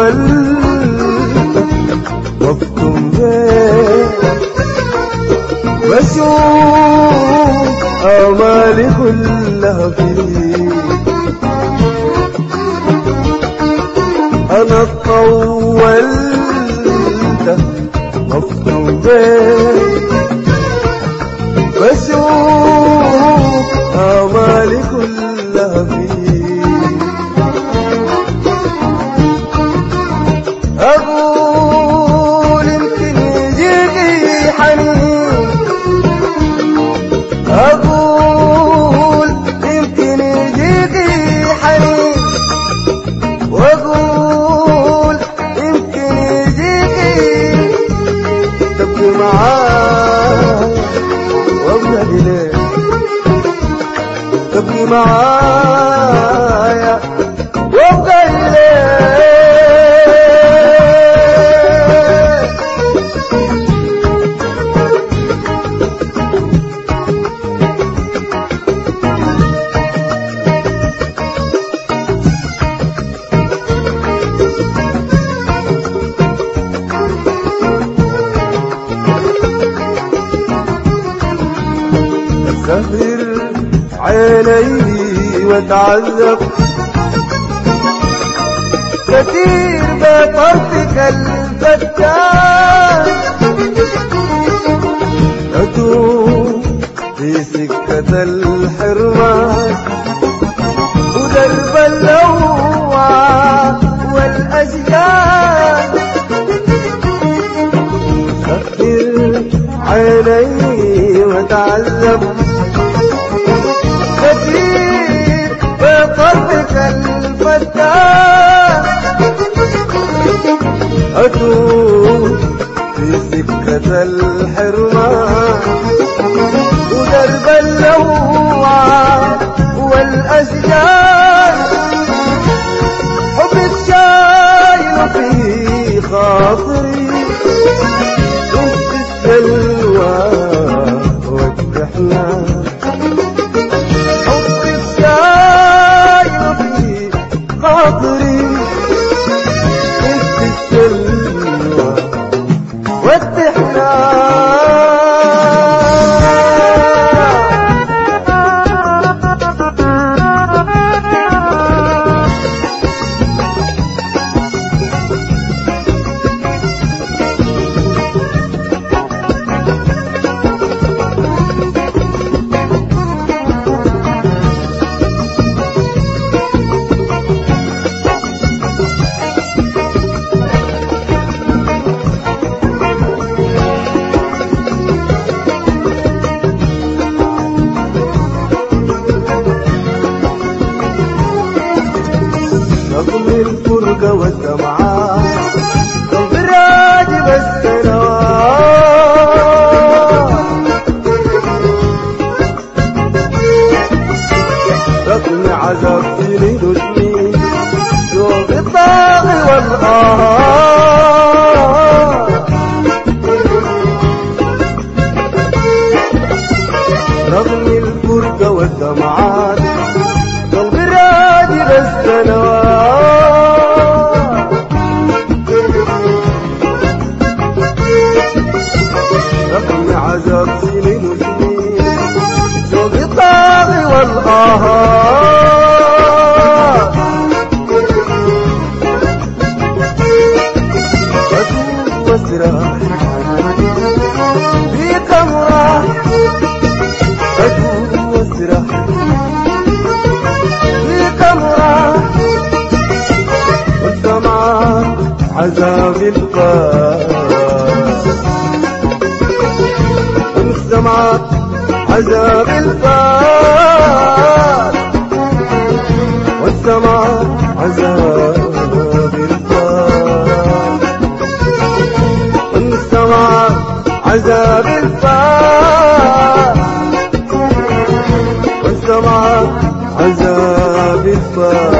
وقتم بيت بشوف آمالي كلها فيك. أنا طولت وقتم بيت بشوف آمالي كلها فيك. أقول يمكن يجيني حنين، أقول يمكن يجيني حنين، وأقول يمكن يجيني تبكي معايا وابنى إليك، تبكي معايا وابقى إليك. سهر عيني واتعذب كثير بطرفك الفتان، أتوب في سكة الحرمان ودرب اللوعة والأشجار. سهر عيني واتعذب كثير بقلبك الفتان، أتوب في سكة الحرمان ودرب اللوعة والأشجار. حب الشايل في خاطري انت السلوى والتحنان. خاطري انت السلوى رغم الفرقة والدمعات قلبي راجب السنوات، رغم عذاب سنين وسنين ذوق الطاغي والقهار. رغم الفرقة والدمعات قلبي راجب السنوات، رغم عذاب سنين وسنين ذوق الطاغي والقهار. أتوب واسرح فيك أمراح، أتوب واسرح فيك أمراح، والدمعات عذاب الفات، والدمعات عذاب الفات، والدمعات عذاب الفات، والدمعات عذاب الفات، والدمعات عذاب الفات.